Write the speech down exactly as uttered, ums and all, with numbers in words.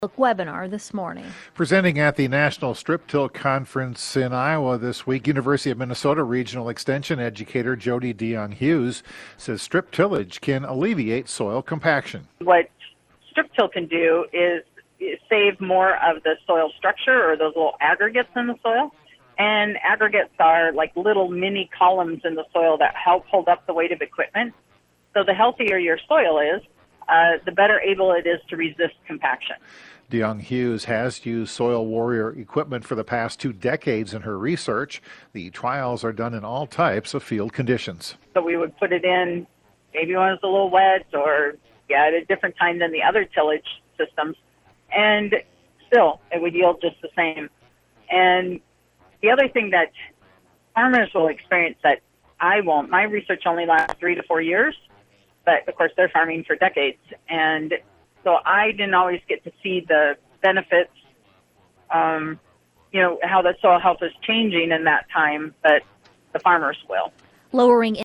webinar this morning. Presenting at the National Strip Till Conference in Iowa this week, University of Minnesota Regional Extension educator Jody DeYoung Hughes says strip tillage can alleviate soil compaction. What strip till can do is save more of the soil structure or those little aggregates in the soil. And aggregates are like little mini columns in the soil that help hold up the weight of equipment. So the healthier your soil is, uh, the better able it is to resist compaction. DeYoung Hughes has used Soil Warrior equipment for the past two decades in her research. The trials are done in all types of field conditions. So we would put it in maybe when it's a little wet or yeah, at a different time than the other tillage systems. And still, it would yield just the same. And the other thing that farmers will experience that I won't, my research only lasts three to four years, but of course they're farming for decades. And so I didn't always get to see the benefits, um, you know, how the soil health is changing in that time, but the farmers will. Lowering